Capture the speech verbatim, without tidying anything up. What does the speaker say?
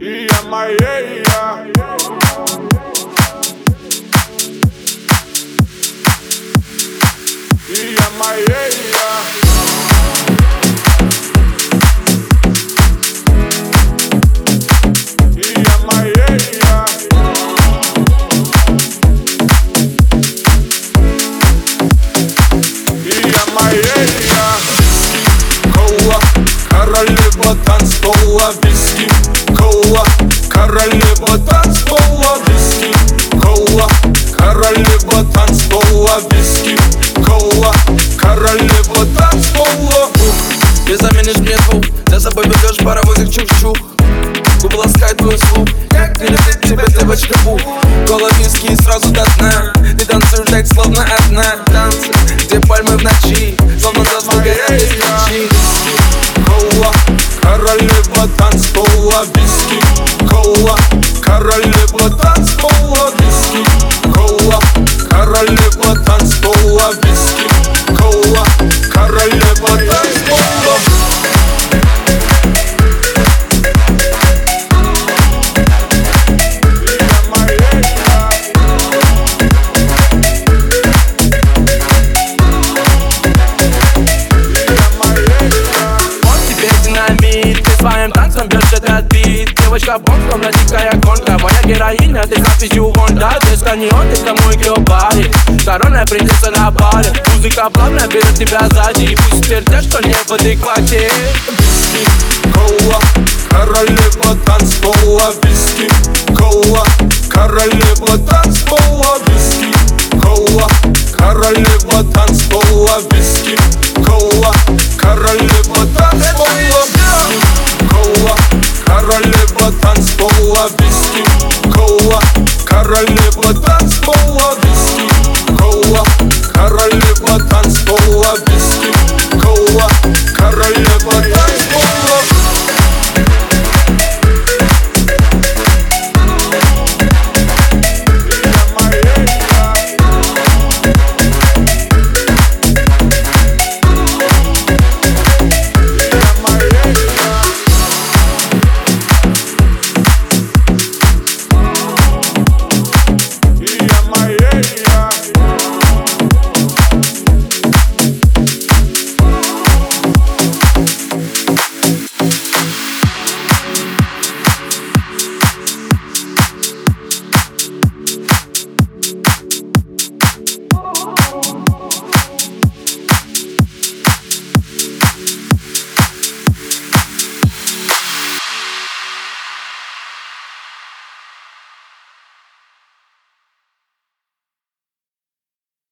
И я моей, я. И я моей, я. И я моей, я. И я моей, я. Кола, королева танцпола, виски, кола, королева танцпола, виски, кола, королева танцпола, виски, кола, королева танцпола. Ты заменишь мне звук, за собой ведешь паровозик чух-чух. Губы ласкает твой звук, как не любит тебя девочка Бу. Кола, виски и сразу до дна. Ты танцуешь так, словно одна. Танцы, где пальмы в ночи, словно заслуга есть ключи. Кола, королева танцпола, виски, кола, королева танцпола, виски, кола, королева танцпола, виски, кола, королева танцпола. Своим танцем бьешь этот бит. Девочка бомбом, на дикая гонка. Моя героиня, ты как пищу Honda. Детка не он, ты мой геобари. Коронная принцесса на баре. Музыка плавно берет тебя сзади. И пусть теперь те, что не в адеквате. Виски, кола, королева танцпола, виски, кола, королева танцпола, виски, кола, королева танцпола, виски, кола, королева танцпола. Кола, королева танцпола, виски, кола, королева танцпола, виски, кола, королева танцпола, виски.